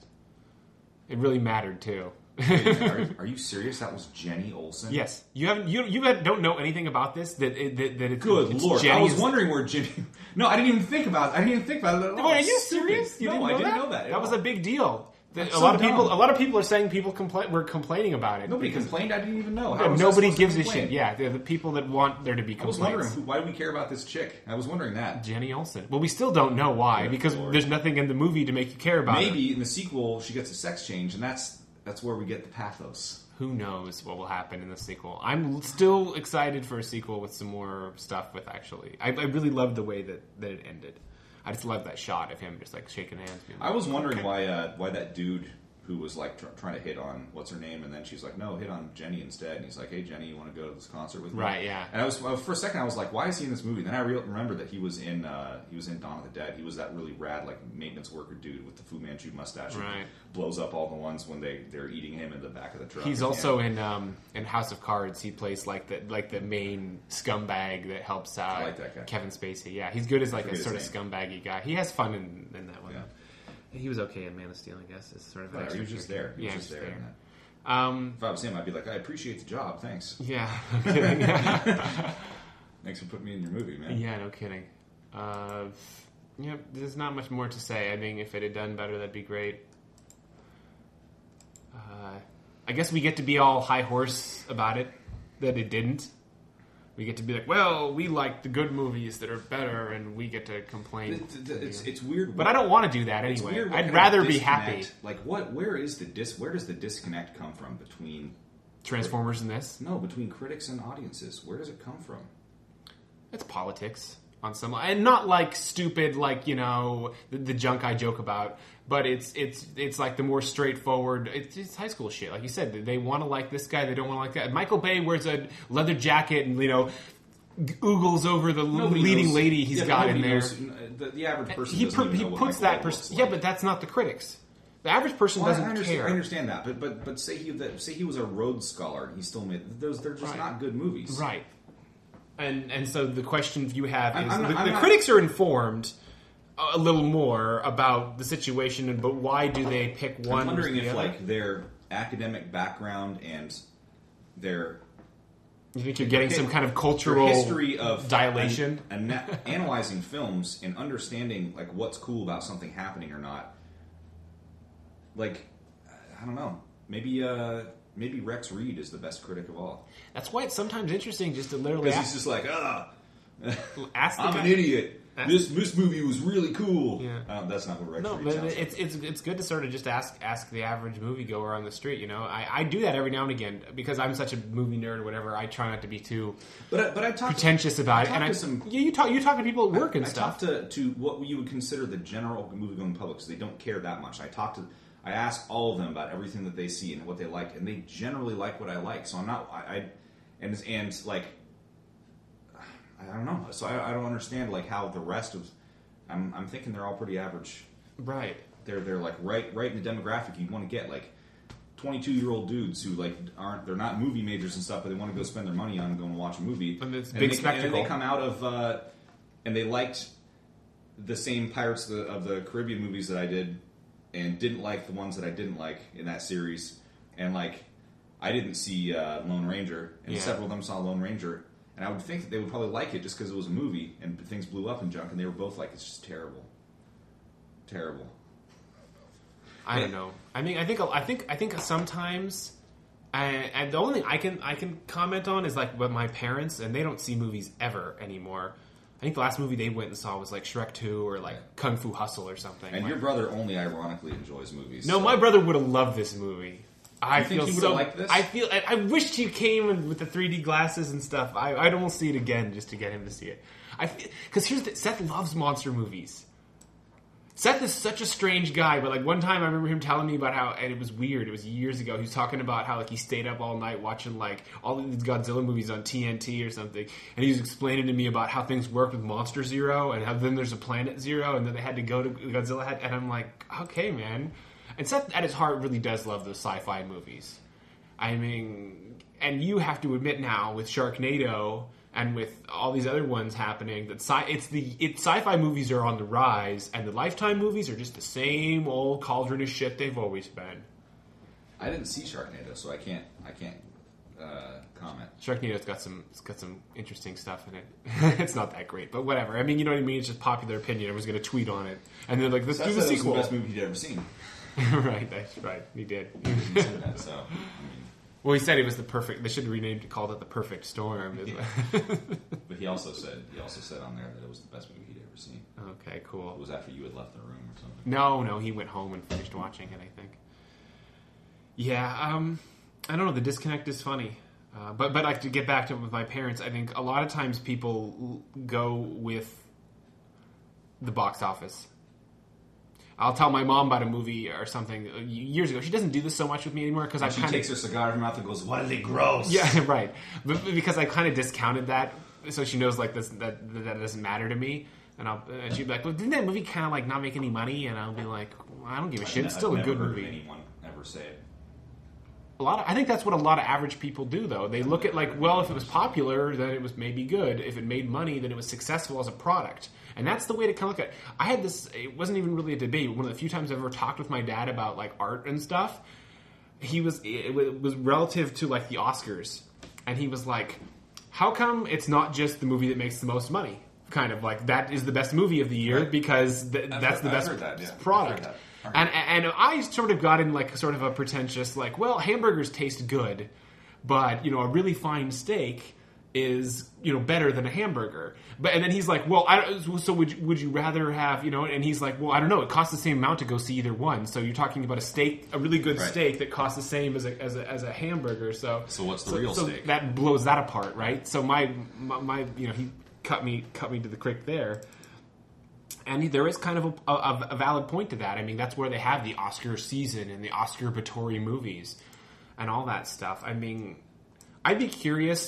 It really mattered too. Are you serious? That was Jenny Olsen? Yes. You don't know anything about this? That it's good Lord! Jenny I was wondering where Jenny. No, I didn't even think about it. At all. Wait, are you serious? I didn't know that. That was a big deal. A lot of people are saying were complaining about it. Nobody complained. I didn't even know. Nobody gives a shit. Yeah, they're the people that want there to be complaints. I was wondering why do we care about this chick? I was wondering that. Jenny Olsen. Well, we still don't know why because there's nothing in the movie to make you care about. Maybe in the sequel she gets a sex change, and that's where we get the pathos. Who knows what will happen in the sequel? I'm still excited for a sequel with some more stuff with actually. I really loved the way that it ended. I just love that shot of him just like shaking hands. I was wondering why that dude who was like trying to hit on what's her name, and then she's like, no, hit on Jenny instead. And he's like, hey Jenny, you want to go to this concert with me? Right, yeah. And I was for a second I was like, why is he in this movie? Then I remember that he was in Dawn of the Dead. He was that really rad like maintenance worker dude with the Fu Manchu mustache. Right. Who blows up all the ones when they're eating him in the back of the truck. He's also in House of Cards. He plays like the main scumbag that helps out I like that guy. Kevin Spacey. Yeah, he's good as like a sort of scumbaggy guy. He has fun in that one. Yeah. He was okay in Man of Steel, I guess. It's sort of he was just there. He was just there. there. If I was him, I'd be like, I appreciate the job. Thanks. Yeah, no kidding. Thanks for putting me in your movie, man. Yeah, no kidding. There's not much more to say. I think if it had done better, that'd be great. I guess we get to be all high horse about it, that it didn't. We get to be like, well, we like the good movies that are better, and we get to complain. It's weird, but I don't want to do that anyway. I'd rather be happy. Like, where does the disconnect come from between Transformers and this? No, between critics and audiences. Where does it come from? It's politics on some, and not like stupid, like the junk I joke about. But it's like the more straightforward. It's high school shit, like you said. They want to like this guy, they don't want to like that. Michael Bay wears a leather jacket and oogles over the leading lady he's got in there. The average person he doesn't even know what puts Michael that Bay looks yeah, like. but that's not the critics. The average person doesn't care. I understand that, but say he was a Rhodes Scholar and he still made those. They're just not good movies, right? And so the question you have is the critics are informed a little more about the situation, but why do they pick one? I'm wondering if like their academic background and their you think you're getting some kind of cultural history of dilation, analyzing films and understanding like what's cool about something happening or not. Like, I don't know. Maybe Rex Reed is the best critic of all. That's why it's sometimes interesting just to literally because he's just like, ask I'm an idiot. This movie was really cool. Yeah. That's not what Rex Reed but sounds like. it's good to sort of just ask the average moviegoer on the street. You know, I do that every now and again because I'm such a movie nerd or whatever. I try not to be too but I talk pretentious about it. And you talk to people at work and stuff. I talk to what you would consider the general movie-going public, so they don't care that much. I ask all of them about everything that they see and what they like, and they generally like what I like. So I'm not, and like, I don't know. So I don't understand like how the rest of, I'm thinking they're all pretty average. Right. They're like right in the demographic you'd want to get, like 22-year-old dudes who like they're not movie majors and stuff, but they want to go spend their money on going to watch a movie. And it's big spectacle. And they come out of, and they liked the same Pirates of the Caribbean movies that I did. And didn't like the ones that I didn't like in that series. And, like, I didn't see Lone Ranger. And several of them saw Lone Ranger. And I would think that they would probably like it just because it was a movie. And things blew up and junk. And they were both like, it's just terrible. Terrible. I don't know. I mean, I think sometimes... And the only thing I can comment on is, like, with my parents. And they don't see movies ever anymore. I think the last movie they went and saw was like Shrek 2 or like Kung Fu Hustle or something. And your brother only ironically enjoys movies. No, my brother would have loved this movie. I think he would have liked this? I wished he came with the 3D glasses and stuff. I'd almost see it again just to get him to see it. Because Seth loves monster movies. Seth is such a strange guy, but like one time I remember him telling me about how, and it was weird, it was years ago, he was talking about how like he stayed up all night watching like all of these Godzilla movies on TNT or something, and he was explaining to me about how things worked with Monster Zero, and how then there's a Planet Zero, and then they had to go to Godzilla, and I'm like, okay, man. And Seth at his heart really does love those sci-fi movies. I mean, and you have to admit now with Sharknado and with all these other ones happening, that sci-fi movies are on the rise, and the Lifetime movies are just the same old cauldron of shit they've always been. I didn't see Sharknado, so I can't comment. Sharknado's got some interesting stuff in it. It's not that great, but whatever. I mean, you know what I mean? It's just popular opinion. Everyone's going to tweet on it, and they're like, "Let's do the sequel." That was the best movie he'd ever seen. Right, that's right. He did. He said that, so. I mean, well, he said it was the perfect. They should have renamed it, called it the Perfect Storm. Yeah. But he also said on there that it was the best movie he'd ever seen. Okay, cool. It was after you had left the room or something. No, he went home and finished watching it, I think. Yeah, I don't know. The disconnect is funny, but like to get back to it with my parents, I think a lot of times people go with the box office. I'll tell my mom about a movie or something years ago. She doesn't do this so much with me anymore because she takes her cigar in her mouth and goes, "What are they gross?" Yeah, right. But because I kind of discounted that, so she knows like this that doesn't matter to me. And she'd be like, "Well, didn't that movie kind of like not make any money?" And I'll be like, well, "I don't give a shit. It's still a good movie." Anyone ever say it? I think that's what a lot of average people do, though. They look at like, well, if it was popular, then it was maybe good. If it made money, then it was successful as a product. And that's the way to kind of look at it. I had this, it wasn't even really a debate. One of the few times I've ever talked with my dad about like art and stuff, it was relative to like the Oscars. And he was like, how come it's not just the movie that makes the most money? Kind of like, that is the best movie of the year, right, because that's the best product. And I sort of got in like sort of a pretentious like, well, hamburgers taste good, but a really fine steak is better than a hamburger. And then he's like, well, so would you rather have And he's like, well, I don't know. It costs the same amount to go see either one. So you're talking about a steak, a really good steak that costs the same as a hamburger. So what's the real steak? That blows that apart, right? So my he cut me to the quick there. And there is kind of a valid point to that. I mean, that's where they have the Oscar season and the Oscar-batory movies and all that stuff. I mean, I'd be curious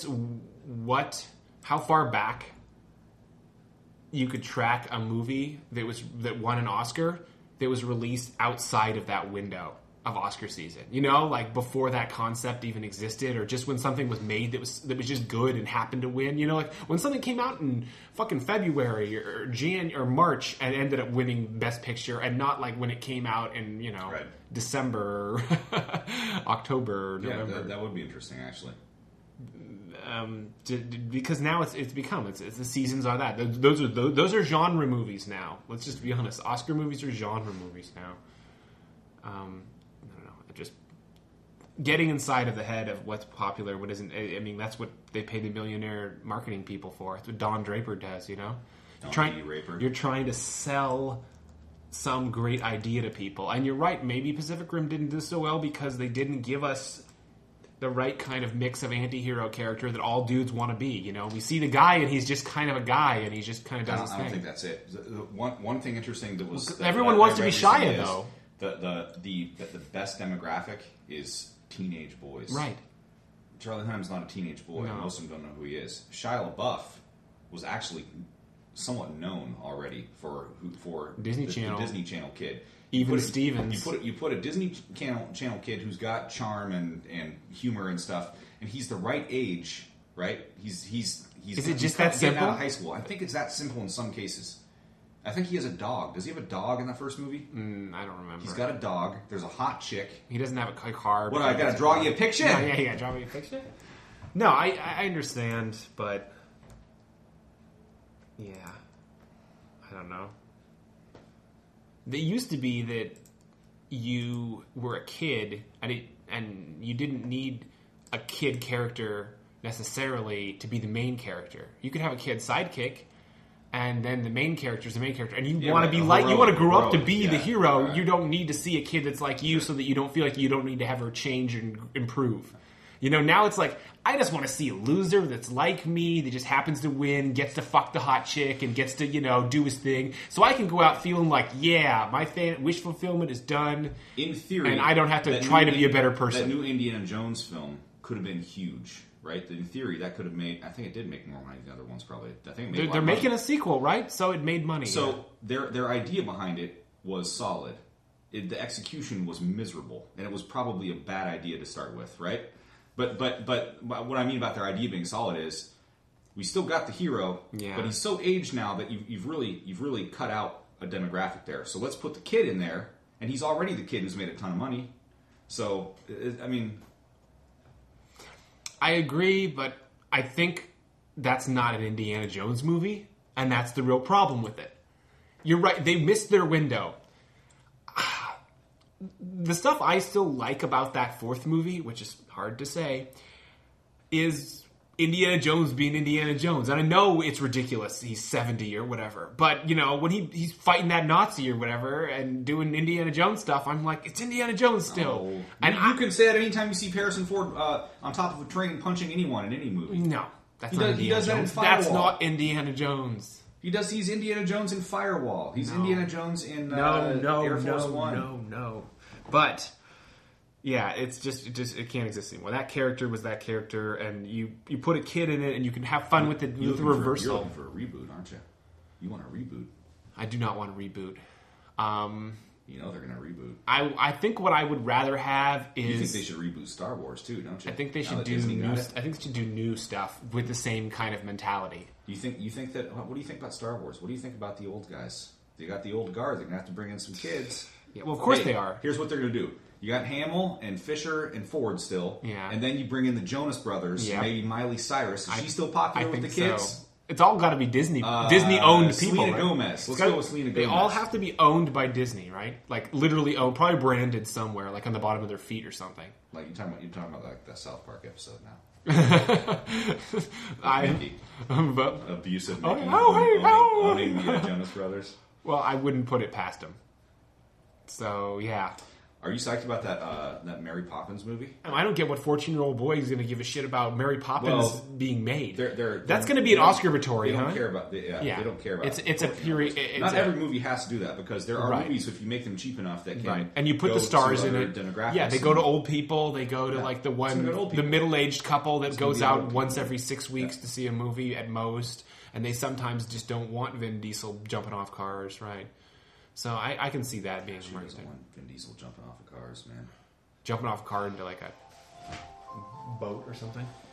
how far back you could track a movie that won an Oscar that was released outside of that window of Oscar season. You know, like before that concept even existed, or just when something was made that was just good and happened to win. You know, like when something came out in fucking February or March and ended up winning Best Picture, and not like when it came out in, you know, December, October, November. Yeah, that would be interesting, actually. Because now it's the seasons are that those are genre movies now. Let's just be honest. Oscar movies are genre movies now. I don't know. Just getting inside of the head of what's popular, what isn't. I mean, that's what they pay the millionaire marketing people for. It's what Don Draper does. You know, you're trying to sell some great idea to people, and you're right. Maybe Pacific Rim didn't do so well because they didn't give us the right kind of mix of anti-hero character that all dudes want to be. You know, we see the guy and he's just kind of a guy and he just kind of does his thing. I don't think that's it. One thing interesting that was... everyone wants to be Shia, though. The best demographic is teenage boys. Right. Charlie Hunnam's not a teenage boy. No. Most of them don't know who he is. Shia LaBeouf was actually somewhat known already for Disney the Channel. The Disney Channel kid. Even Stevens. You put a Disney Channel kid who's got charm and humor and stuff, and he's the right age, right? Is it just that simple? Out of high school. I think it's that simple in some cases. I think he has a dog. Does he have a dog in that first movie? I don't remember. He's got a dog. There's a hot chick. He doesn't have a car. What, I gotta draw you a picture? No, yeah, draw me a picture? No, I understand, but yeah, I don't know. It used to be that you were a kid and you didn't need a kid character necessarily to be the main character. You could have a kid sidekick, and then the main character is the main character, and you want to be like, you want to grow up to be the hero. Right. You don't need to see a kid that's like you, so that you don't feel like you don't need to have her change and improve. You know, now it's like, I just want to see a loser that's like me, that just happens to win, gets to fuck the hot chick, and gets to, you know, do his thing. So I can go out feeling like, yeah, my wish fulfillment is done. In theory. And I don't have to try to be a better person. That new Indiana Jones film could have been huge, right? In theory, that could have made, I think it did make more money than the other ones probably. I think it made they're making a sequel, right? So it made money. So their idea behind it was solid. The execution was miserable, and it was probably a bad idea to start with, right? But what I mean about their idea being solid is we still got the hero, but he's so aged now that you've really cut out a demographic there. So let's put the kid in there, and he's already the kid who's made a ton of money. So I mean, I agree, but I think that's not an Indiana Jones movie, and that's the real problem with it. You're right; they missed their window. The stuff I still like about that fourth movie, which is hard to say, is Indiana Jones being Indiana Jones. And I know it's ridiculous, he's 70 or whatever, but, you know, when he's fighting that Nazi or whatever and doing Indiana Jones stuff, I'm like, it's Indiana Jones still. Oh. And you can say that anytime you see Harrison Ford on top of a train punching anyone in any movie. No, that's not Indiana Jones. That's not Indiana Jones. He's Indiana Jones in Firewall. He's Indiana Jones in Air Force One. No. But yeah, it can't exist anymore. That character was that character, and you put a kid in it, and you can have fun with it with the reversal. You're looking for a reboot, aren't you? You want a reboot? I do not want a reboot. You know they're going to reboot. I think what I would rather have is. You think they should reboot Star Wars too, don't you? I think they should do new. I think they should do new stuff with the same kind of mentality. You think that? What do you think about Star Wars? What do you think about the old guys? They got the old guard. They're going to have to bring in some kids. Yeah, well, of course they are. Here's what they're going to do. You got Hamill and Fisher and Ford still. Yeah. And then you bring in the Jonas Brothers. Yeah. Maybe Miley Cyrus. Is she still popular with the kids? So. It's all got to be Disney-owned people. Selena right? Gomez. Let's go with Selena Gomez. They all have to be owned by Disney, right? Like literally owned, probably branded somewhere, like on the bottom of their feet or something. Like you're talking about like the South Park episode now. Abusive Mickey owning the Jonas Brothers. Well, I wouldn't put it past him. So, yeah. Are you psyched about that Mary Poppins movie? I don't get what 14-year-old boy is going to give a shit about Mary Poppins being made. That's going to be an Oscar-vatory, huh? They don't care about They don't care about It's a period. Not every movie has to do that because there are movies, if you make them cheap enough, that can and you put the stars in it. Demographics. They go to old people. They go to like the middle-aged couple that goes out once every 6 weeks to see a movie at most, and they sometimes just don't want Vin Diesel jumping off cars, right? So I can see that being a She market. doesn't want Vin Diesel jumping off of cars, man. Jumping off a car into like a boat or something.